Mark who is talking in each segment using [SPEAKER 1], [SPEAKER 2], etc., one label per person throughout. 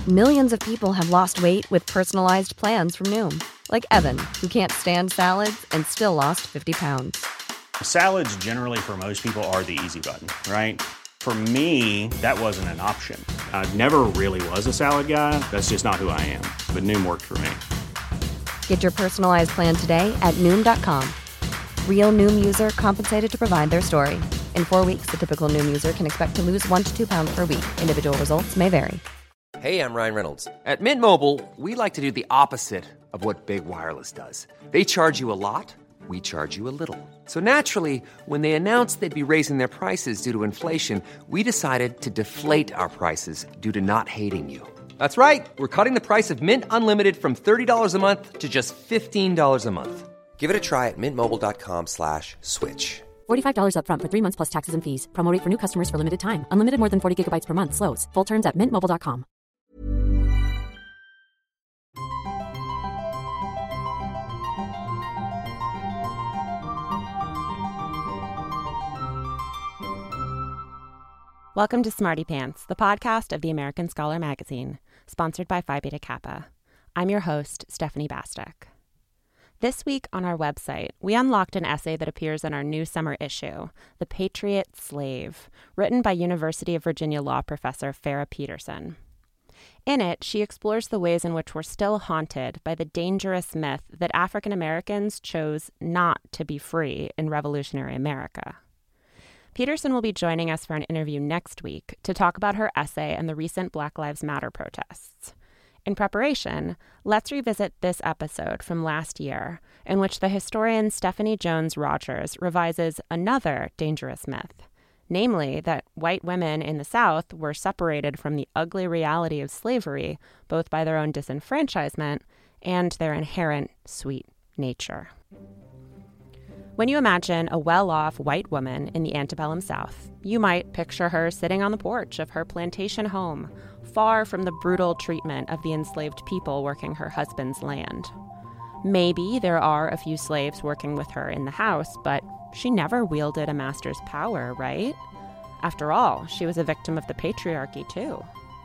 [SPEAKER 1] Millions of people have lost weight with personalized plans from Noom. Like Evan, who can't stand salads and still lost 50 pounds.
[SPEAKER 2] Salads generally for most people are the easy button, right? For me, that wasn't an option. I never really was a salad guy. That's just not who I am. But Noom worked for me.
[SPEAKER 1] Get your personalized plan today at Noom.com. Real Noom user compensated to provide their story. In 4 weeks, the typical Noom user can expect to lose 1 to 2 pounds per week. Individual results may vary.
[SPEAKER 3] Hey, I'm Ryan Reynolds. At Mint Mobile, we like to do the opposite of what Big Wireless does. They charge you a lot, we charge you a little. So naturally, when they announced they'd be raising their prices due to inflation, we decided to deflate our prices due to not hating you. That's right. We're cutting the price of Mint Unlimited from $30 a month to just $15 a month. Give it a try at mintmobile.com/switch.
[SPEAKER 4] $45 up front for 3 months plus taxes and fees. Promo rate for new customers for limited time. Unlimited more than 40 gigabytes per month. Slows full terms at mintmobile.com.
[SPEAKER 5] Welcome to Smarty Pants, the podcast of the American Scholar magazine, sponsored by Phi Beta Kappa. I'm your host, Stephanie Bastek. This week on our website, we unlocked an essay that appears in our new summer issue, The Patriot Slave, written by University of Virginia law professor Farah Peterson. In it, she explores the ways in which we're still haunted by the dangerous myth that African Americans chose not to be free in revolutionary America. Peterson will be joining us for an interview next week to talk about her essay and the recent Black Lives Matter protests. In preparation, let's revisit this episode from last year, in which the historian Stephanie Jones Rogers revises another dangerous myth, namely that white women in the South were separated from the ugly reality of slavery, both by their own disenfranchisement and their inherent sweet nature. When you imagine a well-off white woman in the antebellum South, you might picture her sitting on the porch of her plantation home, far from the brutal treatment of the enslaved people working her husband's land. Maybe there are a few slaves working with her in the house, but she never wielded a master's power, right? After all, she was a victim of the patriarchy, too.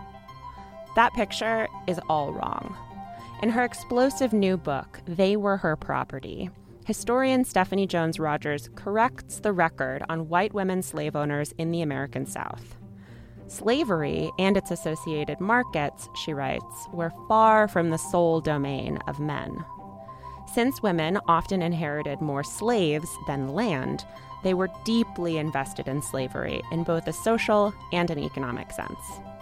[SPEAKER 5] That picture is all wrong. In her explosive new book, They Were Her Property, historian Stephanie Jones Rogers corrects the record on white women slave owners in the American South. Slavery and its associated markets, she writes, were far from the sole domain of men. Since women often inherited more slaves than land, they were deeply invested in slavery in both a social and an economic sense.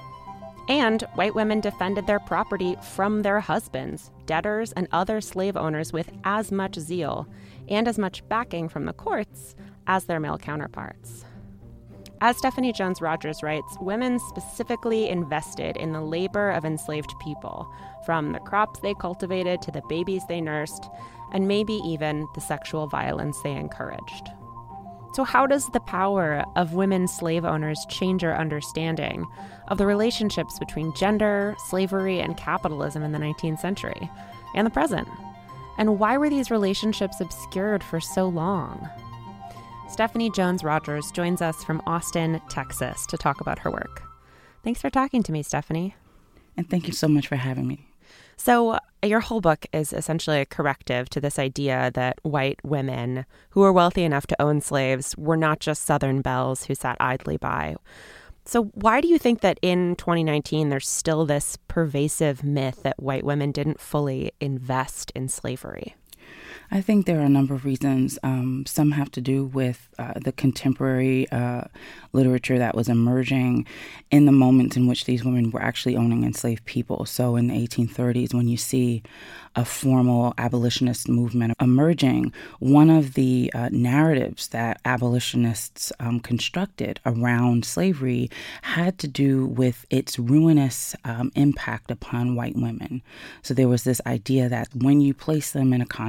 [SPEAKER 5] And white women defended their property from their husbands, debtors, and other slave owners with as much zeal and as much backing from the courts as their male counterparts. As Stephanie Jones Rogers writes, women specifically invested in the labor of enslaved people, from the crops they cultivated to the babies they nursed, and maybe even the sexual violence they encouraged. So how does the power of women slave owners change our understanding of the relationships between gender, slavery, and capitalism in the 19th century and the present? And why were these relationships obscured for so long? Stephanie Jones Rogers joins us from Austin, Texas, to talk about her work. Thanks for talking to me, Stephanie.
[SPEAKER 6] And thank you so much for having me.
[SPEAKER 5] So your whole book is essentially a corrective to this idea that white women who were wealthy enough to own slaves were not just Southern belles who sat idly by. So why do you think that in 2019 there's still this pervasive myth that white women didn't fully invest in slavery?
[SPEAKER 6] I think there are a number of reasons. Some have to do with the contemporary literature that was emerging in the moments in which these women were actually owning enslaved people. So in the 1830s, when you see a formal abolitionist movement emerging, one of the narratives that abolitionists constructed around slavery had to do with its ruinous impact upon white women. So there was this idea that when you place them in a context in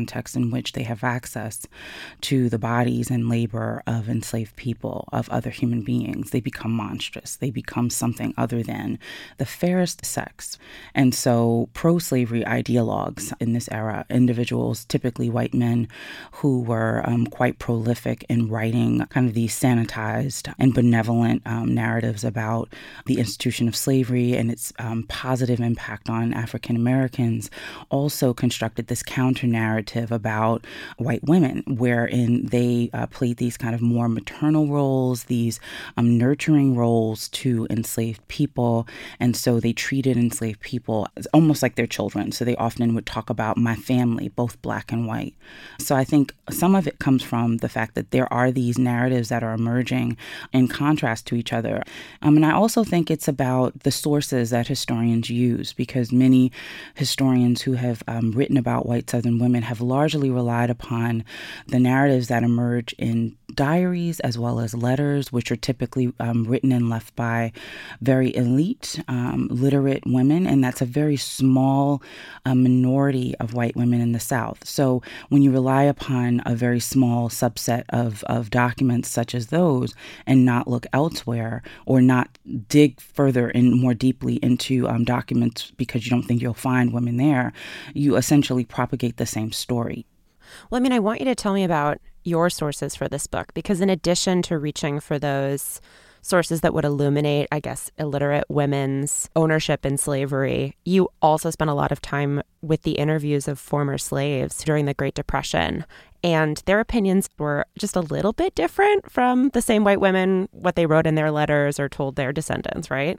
[SPEAKER 6] in which they have access to the bodies and labor of enslaved people, of other human beings, they become monstrous. They become something other than the fairest sex. And so pro-slavery ideologues in this era, individuals, typically white men, who were quite prolific in writing kind of these sanitized and benevolent narratives about the institution of slavery and its positive impact on African Americans, also constructed this counter-narrative about white women, wherein they played these kind of more maternal roles, these nurturing roles to enslaved people. And so they treated enslaved people as almost like their children. So they often would talk about my family, both black and white. So I think some of it comes from the fact that there are these narratives that are emerging in contrast to each other. And I also think it's about the sources that historians use, because many historians who have written about white Southern women have largely relied upon the narratives that emerge in diaries as well as letters, which are typically written and left by very elite, literate women. And that's a very small minority of white women in the South. So when you rely upon a very small subset of documents such as those and not look elsewhere, or not dig further and more deeply into documents because you don't think you'll find women there, you essentially propagate the same story.
[SPEAKER 5] Well, I mean, I want you to tell me about your sources for this book, because in addition to reaching for those sources that would illuminate, I guess, illiterate women's ownership in slavery, you also spent a lot of time with the interviews of former slaves during the Great Depression. And their opinions were just a little bit different from the same white women, what they wrote in their letters or told their descendants, right?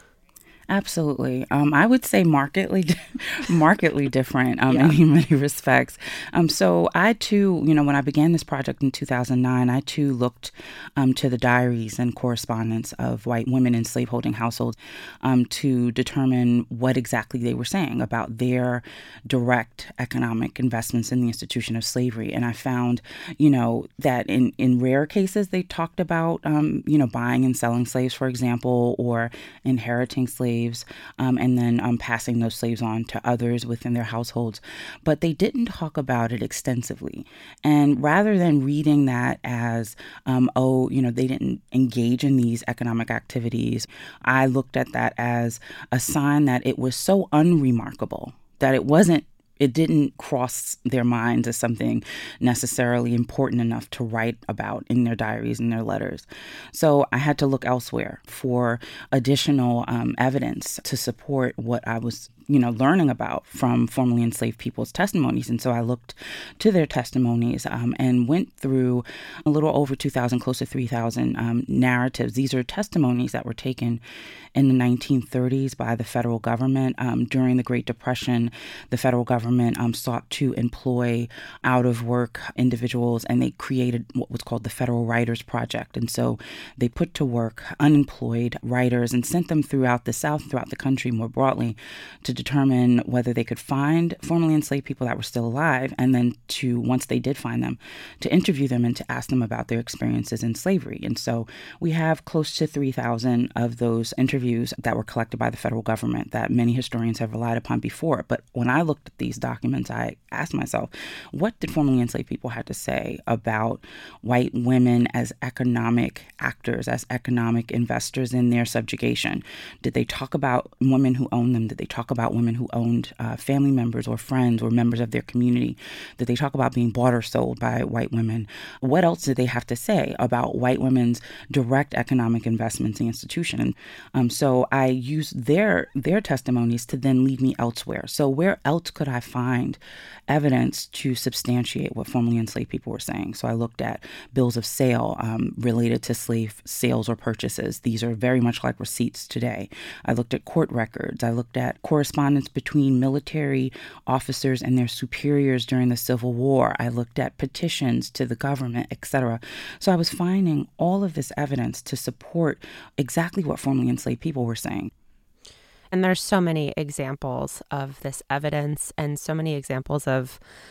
[SPEAKER 6] Absolutely. I would say markedly different in many respects. So I too, when I began this project in 2009, I too looked to the diaries and correspondence of white women in slaveholding households to determine what exactly they were saying about their direct economic investments in the institution of slavery. And I found, that in rare cases, they talked about, buying and selling slaves, for example, or inheriting slaves. And then passing those slaves on to others within their households. But they didn't talk about it extensively. And rather than reading that as, they didn't engage in these economic activities, I looked at that as a sign that it was so unremarkable that it didn't cross their minds as something necessarily important enough to write about in their diaries and their letters. So I had to look elsewhere for additional evidence to support what I was learning about from formerly enslaved people's testimonies. And so I looked to their testimonies and went through a little over 2,000, close to 3,000 narratives. These are testimonies that were taken in the 1930s by the federal government. During the Great Depression, the federal government sought to employ out-of-work individuals, and they created what was called the Federal Writers Project. And so they put to work unemployed writers and sent them throughout the South, throughout the country more broadly, to determine whether they could find formerly enslaved people that were still alive, and then to, once they did find them, to interview them and to ask them about their experiences in slavery. And so we have close to 3,000 of those interviews that were collected by the federal government that many historians have relied upon before. But when I looked at these documents, I asked myself, what did formerly enslaved people have to say about white women as economic actors, as economic investors in their subjugation? Did they talk about women who owned them? Did they talk about women who owned family members or friends or members of their community? Did they talk about being bought or sold by white women? What else did they have to say about white women's direct economic investments in the institution? So I used their testimonies to then lead me elsewhere. So where else could I find evidence to substantiate what formerly enslaved people were saying? So I looked at bills of sale related to slave sales or purchases. These are very much like receipts today. I looked at court records. I looked at correspondence between military officers and their superiors during the Civil War. I looked at petitions to the government, etc. So I was finding all of this evidence to support exactly what formerly enslaved people were saying.
[SPEAKER 5] And there's so many examples of this evidence and so many examples of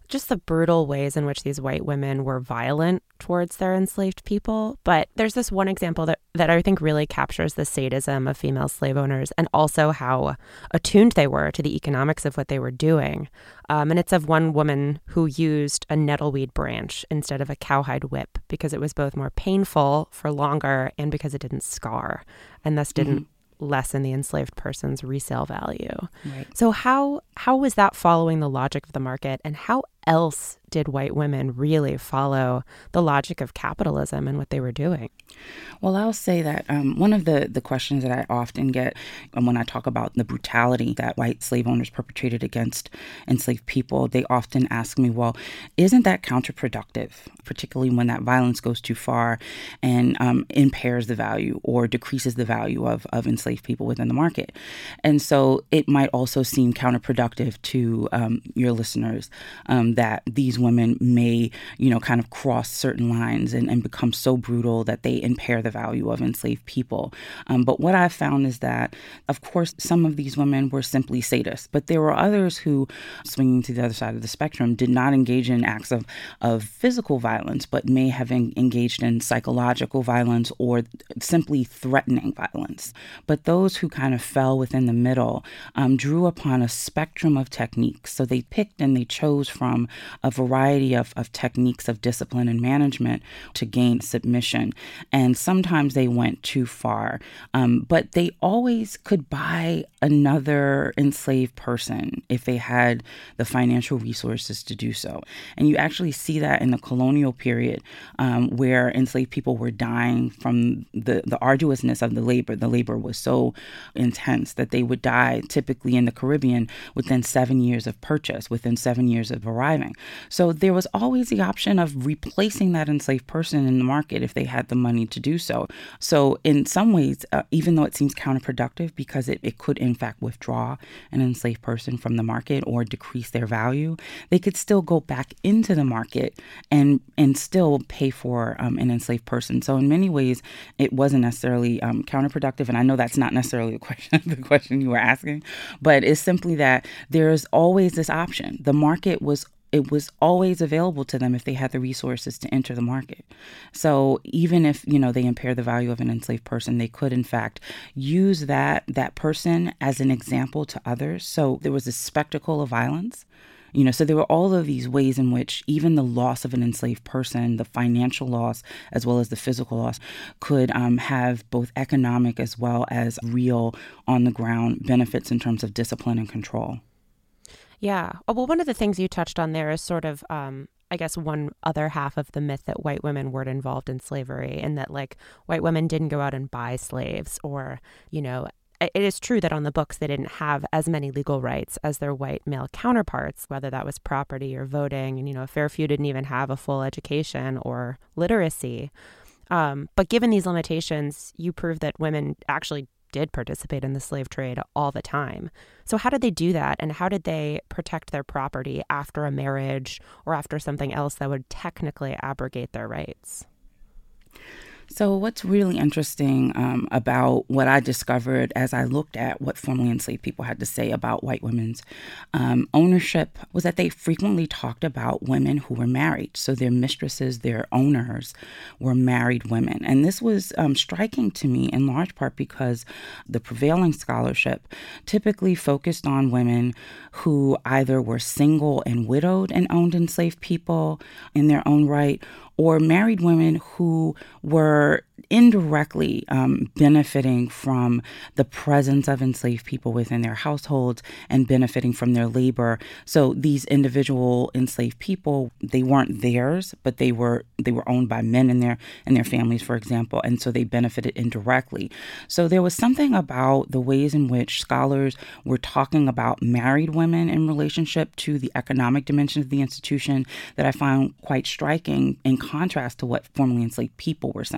[SPEAKER 5] just the brutal ways in which these white women were violent towards their enslaved people. But there's this one example that I think really captures the sadism of female slave owners and also how attuned they were to the economics of what they were doing. And it's of one woman who used a nettleweed branch instead of a cowhide whip because it was both more painful for longer and because it didn't scar and thus didn't lessen the enslaved person's resale value.
[SPEAKER 6] Right.
[SPEAKER 5] So how was that following the logic of the market, and how else did white women really follow the logic of capitalism and what they were doing?
[SPEAKER 6] Well, I'll say that one of the questions that I often get when I talk about the brutality that white slave owners perpetrated against enslaved people, they often ask me, well, isn't that counterproductive, particularly when that violence goes too far and impairs the value or decreases the value of enslaved people within the market? And so it might also seem counterproductive to your listeners that these women may, kind of cross certain lines and become so brutal that they impair the value of enslaved people. But what I've found is that, of course, some of these women were simply sadists, but there were others who, swinging to the other side of the spectrum, did not engage in acts of physical violence, but may have engaged in psychological violence or simply threatening violence. But those who kind of fell within the middle drew upon a spectrum of techniques. So they picked and they chose from a variety of techniques of discipline and management to gain submission. And sometimes they went too far, but they always could buy another enslaved person if they had the financial resources to do so. And you actually see that in the colonial period where enslaved people were dying from the arduousness of the labor. The labor was so intense that they would die typically in the Caribbean within 7 years of purchase, within 7 years of arriving. So there was always the option of replacing that enslaved person in the market if they had the money to do so. So in some ways, even though it seems counterproductive because it could in fact withdraw an enslaved person from the market or decrease their value, they could still go back into the market and still pay for an enslaved person. So in many ways, it wasn't necessarily counterproductive. And I know that's not necessarily the question you were asking, but it's simply that there's always this option. The market was always available to them if they had the resources to enter the market. So even if, they impair the value of an enslaved person, they could in fact use that person as an example to others. So there was a spectacle of violence. So there were all of these ways in which even the loss of an enslaved person, the financial loss, as well as the physical loss, could have both economic as well as real on-the-ground benefits in terms of discipline and control.
[SPEAKER 5] Yeah. Well, one of the things you touched on there is sort of, I guess, one other half of the myth that white women weren't involved in slavery and that, like, white women didn't go out and buy slaves or, it is true that on the books they didn't have as many legal rights as their white male counterparts, whether that was property or voting. And, a fair few didn't even have a full education or literacy. But given these limitations, you prove that women actually did participate in the slave trade all the time. So how did they do that? And how did they protect their property after a marriage or after something else that would technically abrogate their rights?
[SPEAKER 6] So what's really interesting about what I discovered as I looked at what formerly enslaved people had to say about white women's ownership was that they frequently talked about women who were married. So their mistresses, their owners were married women. And this was striking to me in large part because the prevailing scholarship typically focused on women who either were single and widowed and owned enslaved people in their own right, or married women who were indirectly benefiting from the presence of enslaved people within their households and benefiting from their labor. So these individual enslaved people, they weren't theirs, but they were owned by men in their families, for example, and so they benefited indirectly. So there was something about the ways in which scholars were talking about married women in relationship to the economic dimension of the institution that I found quite striking in contrast to what formerly enslaved people were saying.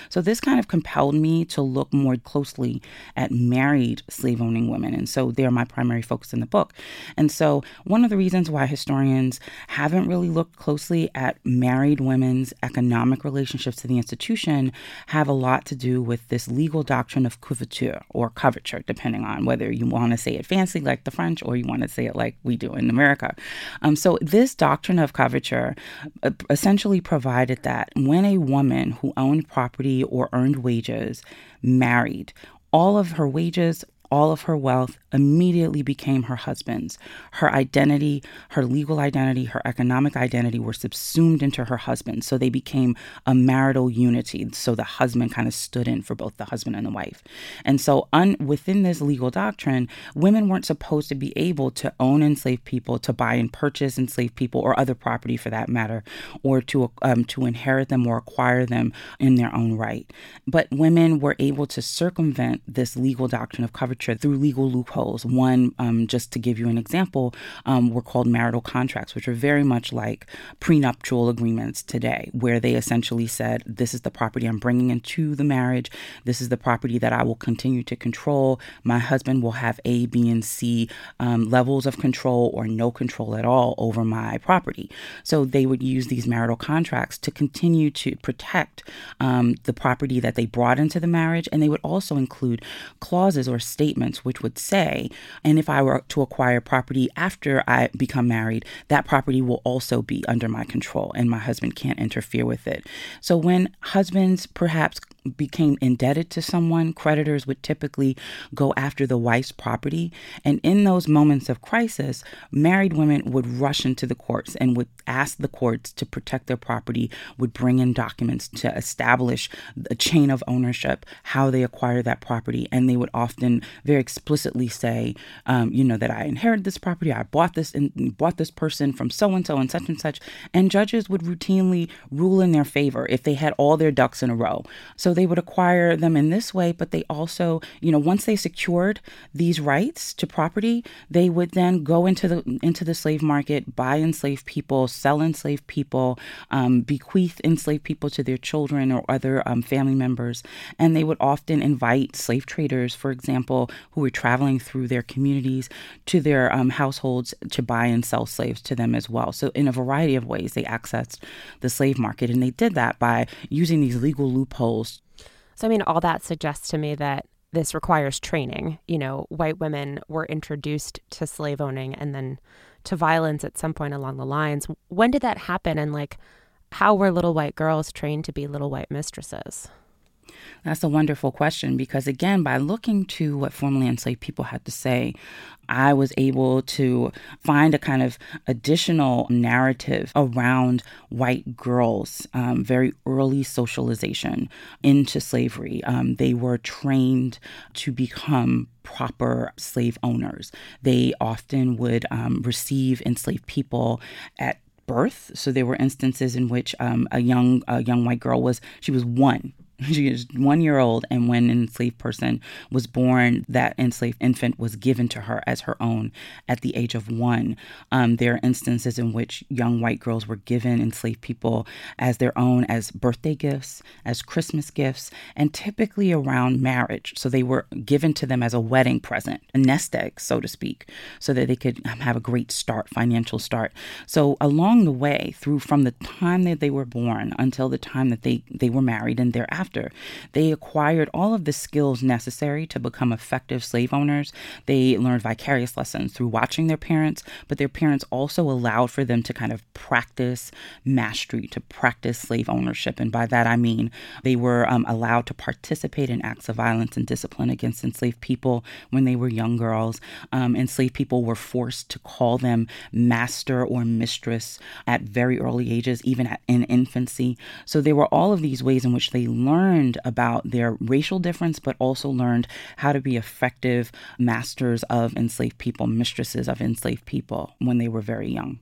[SPEAKER 6] So this kind of compelled me to look more closely at married slave-owning women. And so they're my primary focus in the book. And so one of the reasons why historians haven't really looked closely at married women's economic relationships to the institution have a lot to do with this legal doctrine of couverture or coverture, depending on whether you want to say it fancy like the French or you want to say it like we do in America. So this doctrine of coverture essentially provided that when a woman who owned property or earned wages married, all of her wages, all of her wealth immediately became her husband's. Her identity, her legal identity, her economic identity were subsumed into her husband. So they became a marital unity. So the husband kind of stood in for both the husband and the wife. And so within this legal doctrine, women weren't supposed to be able to own enslaved people, to buy and purchase enslaved people or other property for that matter, or to inherit them or acquire them in their own right. But women were able to circumvent this legal doctrine of coverture through legal loopholes. One, just to give you an example, were called marital contracts, which are very much like prenuptial agreements today, where they essentially said, this is the property I'm bringing into the marriage. This is the property that I will continue to control. My husband will have A, B, and C levels of control or no control at all over my property. So they would use these marital contracts to continue to protect the property that they brought into the marriage. And they would also include clauses or statements which would say, and if I were to acquire property after I become married, that property will also be under my control and my husband can't interfere with it. So when husbands perhaps became indebted to someone, creditors would typically go after the wife's property. And in those moments of crisis, married women would rush into the courts and would ask the courts to protect their property, would bring in documents to establish a chain of ownership, how they acquire that property. And they would often very explicitly say, that I inherited this property, I bought this person from so-and-so and such. And judges would routinely rule in their favor if they had all their ducks in a row. So they would acquire them in this way, but they also, once they secured these rights to property, they would then go into the slave market, buy enslaved people, sell enslaved people, bequeath enslaved people to their children or other family members. And they would often invite slave traders, for example, who were traveling through their communities to their households to buy and sell slaves to them as well. So in a variety of ways, they accessed the slave market. And they did that by using these legal loopholes.
[SPEAKER 5] So, all that suggests to me that this requires training. White women were introduced to slave owning and then to violence at some point along the lines. When did that happen? And how were little white girls trained to be little white mistresses?
[SPEAKER 6] That's a wonderful question because, again, by looking to what formerly enslaved people had to say, I was able to find a kind of additional narrative around white girls' very early socialization into slavery. They were trained to become proper slave owners. They often would receive enslaved people at birth. So there were instances in which a young white girl was one. She is 1 year old, and when an enslaved person was born, that enslaved infant was given to her as her own at the age of 1. There are instances in which young white girls were given enslaved people as their own, as birthday gifts, as Christmas gifts, and typically around marriage. So they were given to them as a wedding present, a nest egg, so to speak, so that they could have a great start, financial start. So along the way, from the time that they were born until the time that they were married and thereafter, they acquired all of the skills necessary to become effective slave owners. They learned vicarious lessons through watching their parents, but their parents also allowed for them to kind of practice mastery, to practice slave ownership. And by that, I mean they were allowed to participate in acts of violence and discipline against enslaved people when they were young girls. Enslaved people were forced to call them master or mistress at very early ages, even in infancy. So there were all of these ways in which they learned about their racial difference, but also learned how to be effective masters of enslaved people, mistresses of enslaved people when they were very young.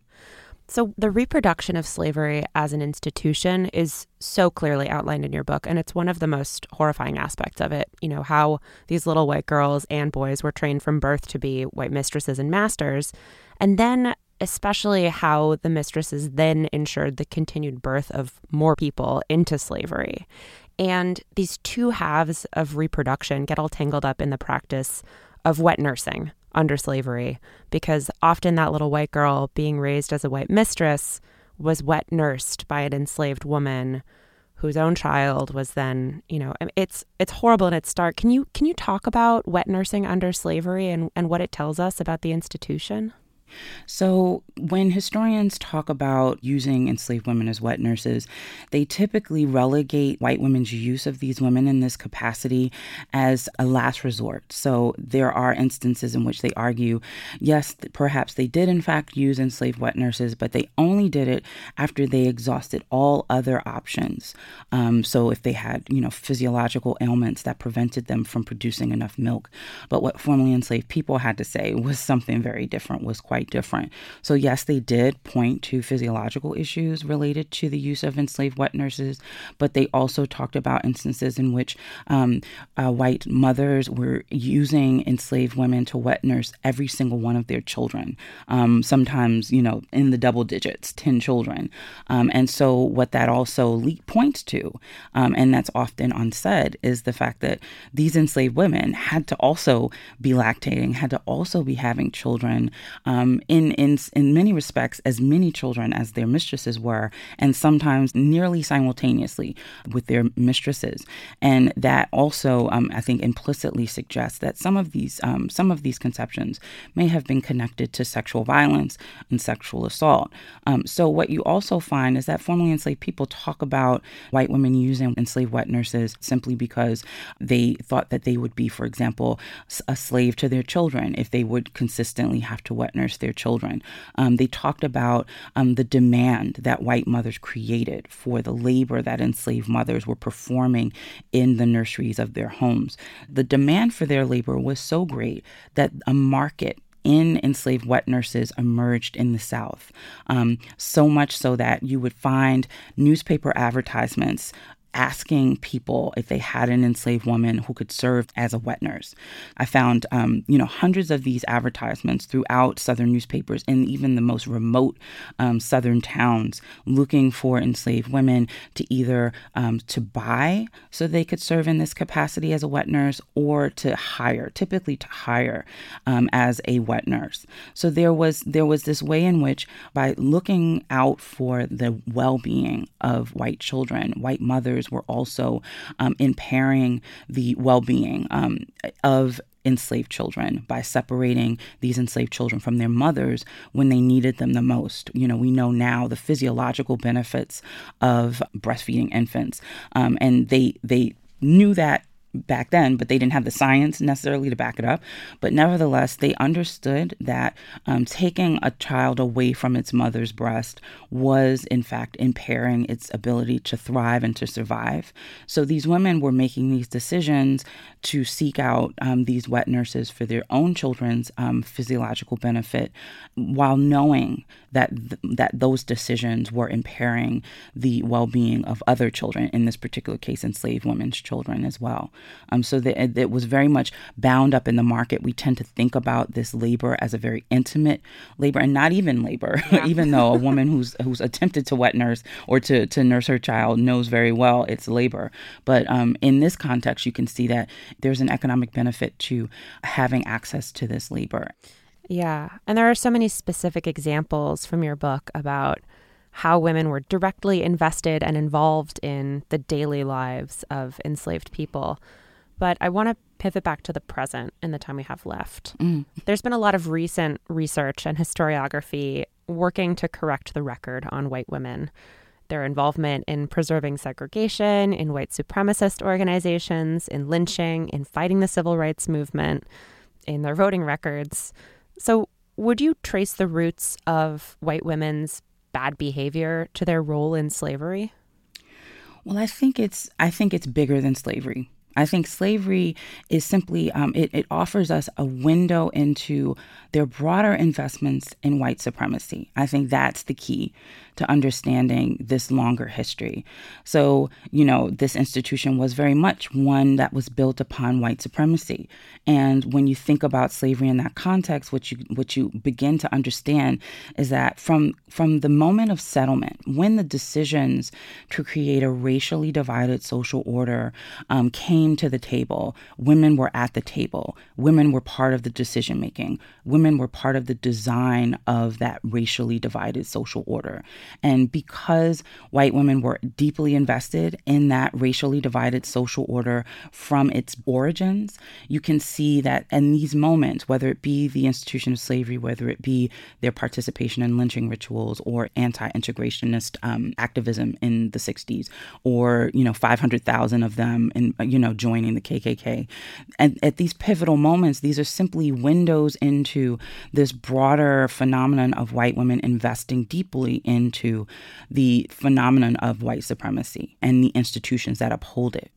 [SPEAKER 5] So the reproduction of slavery as an institution is so clearly outlined in your book, and it's one of the most horrifying aspects of it. How these little white girls and boys were trained from birth to be white mistresses and masters, and then especially how the mistresses then ensured the continued birth of more people into slavery. And these two halves of reproduction get all tangled up in the practice of wet nursing under slavery, because often that little white girl being raised as a white mistress was wet nursed by an enslaved woman whose own child was then, it's horrible and it's stark. Can you talk about wet nursing under slavery and what it tells us about the institution?
[SPEAKER 6] So when historians talk about using enslaved women as wet nurses, they typically relegate white women's use of these women in this capacity as a last resort. So there are instances in which they argue, yes, perhaps they did in fact use enslaved wet nurses, but they only did it after they exhausted all other options. So if they had, physiological ailments that prevented them from producing enough milk. But what formerly enslaved people had to say was something very different, was quite different. So yes, they did point to physiological issues related to the use of enslaved wet nurses, but they also talked about instances in which white mothers were using enslaved women to wet nurse every single one of their children, sometimes, in the double digits, 10 children. And so what that also points to, and that's often unsaid, is the fact that these enslaved women had to also be lactating, had to also be having children, in many respects, as many children as their mistresses were, and sometimes nearly simultaneously with their mistresses. And that also, I think, implicitly suggests that some of these conceptions may have been connected to sexual violence and sexual assault. So what you also find is that formerly enslaved people talk about white women using enslaved wet nurses simply because they thought that they would be, for example, a slave to their children if they would consistently have to wet nurse their children. They talked about the demand that white mothers created for the labor that enslaved mothers were performing in the nurseries of their homes. The demand for their labor was so great that a market in enslaved wet nurses emerged in the South, so much so that you would find newspaper advertisements asking people if they had an enslaved woman who could serve as a wet nurse. I found, hundreds of these advertisements throughout Southern newspapers and even the most remote Southern towns looking for enslaved women to either to buy so they could serve in this capacity as a wet nurse, or to hire, typically to hire as a wet nurse. So there was this way in which, by looking out for the well-being of white children, white mothers were also impairing the well-being of enslaved children by separating these enslaved children from their mothers when they needed them the most. We know now the physiological benefits of breastfeeding infants, and they knew that back then, but they didn't have the science necessarily to back it up. But nevertheless, they understood that taking a child away from its mother's breast was, in fact, impairing its ability to thrive and to survive. So these women were making these decisions to seek out these wet nurses for their own children's physiological benefit, while knowing that those decisions were impairing the well-being of other children, in this particular case, enslaved women's children as well. So that it was very much bound up in the market. We tend to think about this labor as a very intimate labor, and not even labor, even though a woman who's attempted to wet nurse or to nurse her child knows very well it's labor. But in this context, you can see that there's an economic benefit to having access to this labor.
[SPEAKER 5] Yeah. And there are so many specific examples from your book about how women were directly invested and involved in the daily lives of enslaved people. But I want to pivot back to the present in the time we have left. There's been a lot of recent research and historiography working to correct the record on white women. Their involvement in preserving segregation, in white supremacist organizations, in lynching, in fighting the civil rights movement, in their voting records. So would you trace the roots of white women's bad behavior to their role in slavery?
[SPEAKER 6] Well, I think it's bigger than slavery. I think slavery is simply, it offers us a window into their broader investments in white supremacy. I think that's the key to understanding this longer history. So, this institution was very much one that was built upon white supremacy. And when you think about slavery in that context, what you begin to understand is that from the moment of settlement, when the decisions to create a racially divided social order came to the table, women were at the table. Women were part of the decision making. Women were part of the design of that racially divided social order. And because white women were deeply invested in that racially divided social order from its origins, you can see that in these moments, whether it be the institution of slavery, whether it be their participation in lynching rituals or anti-integrationist activism in the 60s, or 500,000 of them in joining the KKK, and at these pivotal moments, these are simply windows into this broader phenomenon of white women investing deeply into the phenomenon of white supremacy and the institutions that uphold it.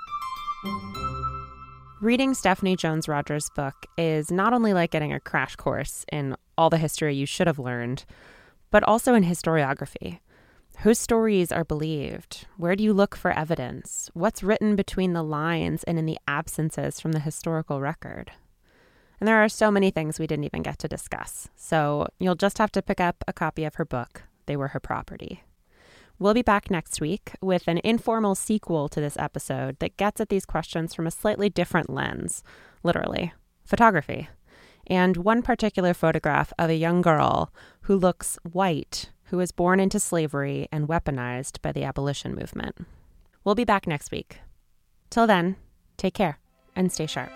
[SPEAKER 5] Reading Stephanie Jones Rogers' book is not only like getting a crash course in all the history you should have learned, but also in historiography. Whose stories are believed? Where do you look for evidence? What's written between the lines and in the absences from the historical record? And there are so many things we didn't even get to discuss. So you'll just have to pick up a copy of her book, They Were Her Property. We'll be back next week with an informal sequel to this episode that gets at these questions from a slightly different lens, literally, photography, and one particular photograph of a young girl who looks white, who was born into slavery and weaponized by the abolition movement. We'll be back next week. Till then, take care and stay sharp.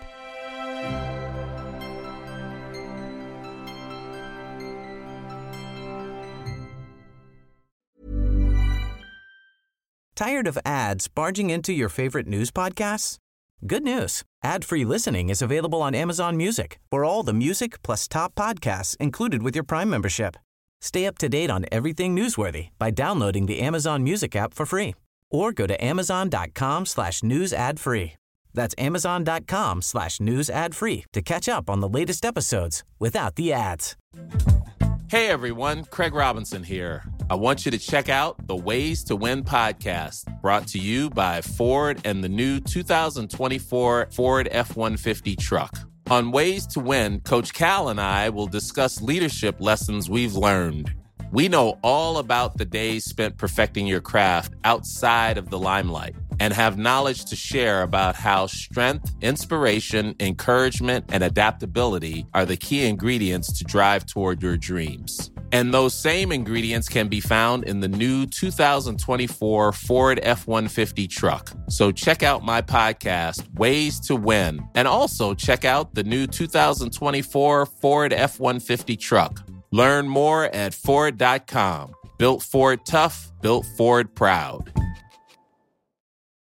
[SPEAKER 7] Tired of ads barging into your favorite news podcasts? Good news. Ad-free listening is available on Amazon Music for all the music plus top podcasts included with your Prime membership. Stay up to date on everything newsworthy by downloading the Amazon Music app for free or go to amazon.com/news ad free. That's amazon.com/news ad free to catch up on the latest episodes without the ads.
[SPEAKER 8] Hey everyone, Craig Robinson here. I want you to check out the Ways to Win podcast, brought to you by Ford and the new 2024 Ford F-150 truck. On Ways to Win, Coach Cal and I will discuss leadership lessons we've learned. We know all about the days spent perfecting your craft outside of the limelight and have knowledge to share about how strength, inspiration, encouragement, and adaptability are the key ingredients to drive toward your dreams. And those same ingredients can be found in the new 2024 Ford F-150 truck. So check out my podcast, Ways to Win, and also check out the new 2024 Ford F-150 truck. Learn more at Ford.com. Built Ford tough, built Ford proud.